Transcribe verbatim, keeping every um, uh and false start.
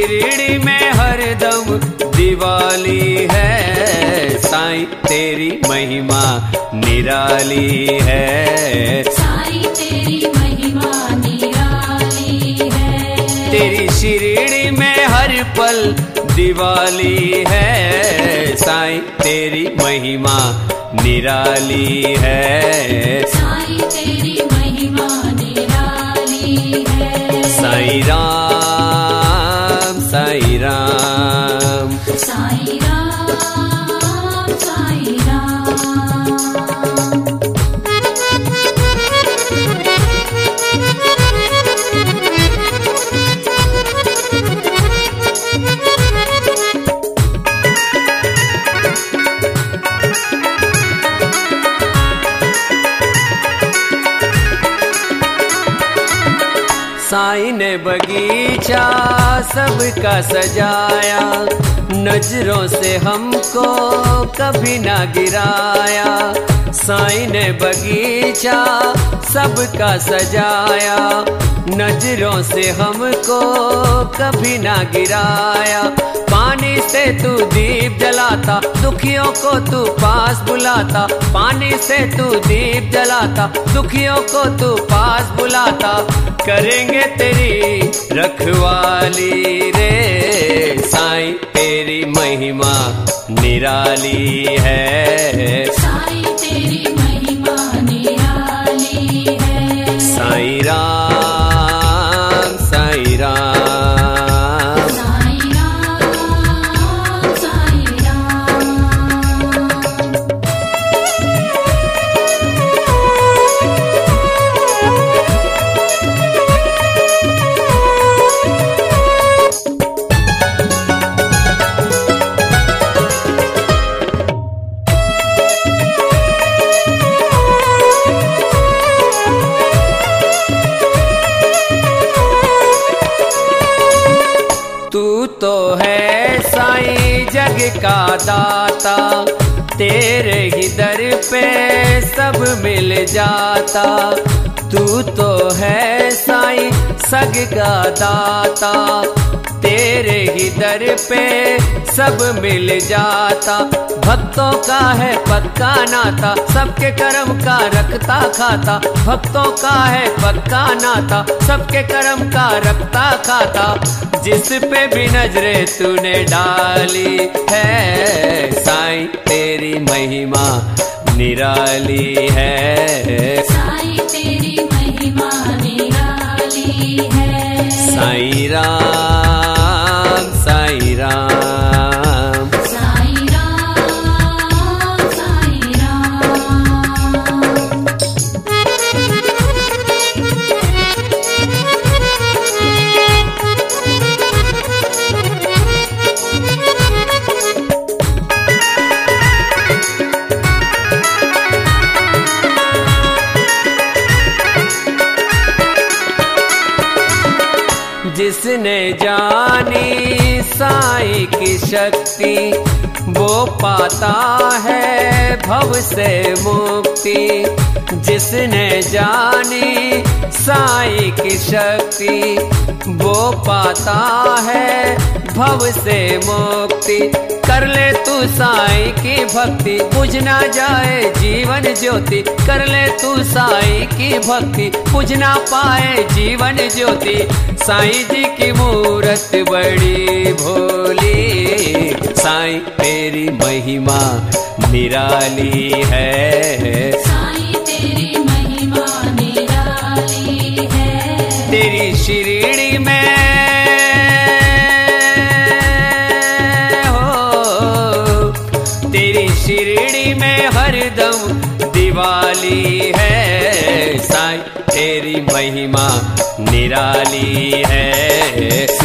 शिरडी में हरदम दिवाली है, साईं तेरी महिमा निराली है, साईं तेरी महिमा निराली है। तेरी शिरडी में हर पल दिवाली है, साईं तेरी महिमा निराली है, साईं तेरी महिमा निराली है। साईं राम साईं राम साईं राम साईं राम। साईं ने बगीचा सबका सजाया, नजरों से हमको कभी ना गिराया। साईं ने बगीचा सबका सजाया, नजरों से हमको कभी ना गिराया। पानी से तू दीप जलाता, दुखियों को तू पास बुलाता, पानी से तू दीप जलाता, दुखियों को तू पास बुलाता। करेंगे तेरी रखवाली रे, साईं तेरी महिमा निराली है, साईं तेरी महिमा निराली है। साईं राम साईं राम साईं राम साईं राम। तू तो है साईं जग का दाता, तेरे ही दर पे सब मिल जाता। तू तो है साईं सग का दाता, तेरे ही दर पे सब मिल जाता। भक्तों का है पक्का नाता, सबके कर्म का रखता खाता। भक्तों का है पक्का नाता, सबके कर्म का रखता खाता। जिस पे भी नजरे तूने डाली है, साईं तेरी महिमा निराली है, साईं तेरी महिमा निराली है। साईं राम साईं राम साईं राम साईं राम। जिसने जानी साईं की शक्ति, वो पाता है भव से मुक्ति। जिसने जानी साईं की शक्ति, वो पाता है भव से मुक्ति। कर ले तू साईं की भक्ति, बुझ ना जाए जीवन ज्योति। कर ले तू साईं की भक्ति, बुझ ना पाए जीवन ज्योति। साईं जी की मूरत बड़ी भोली, साईं तेरी महिमा निराली है, साईं तेरी महिमा निराली है। तेरी शिरडी में शिरडी में हरदम दिवाली है, साईं तेरी महिमा निराली है।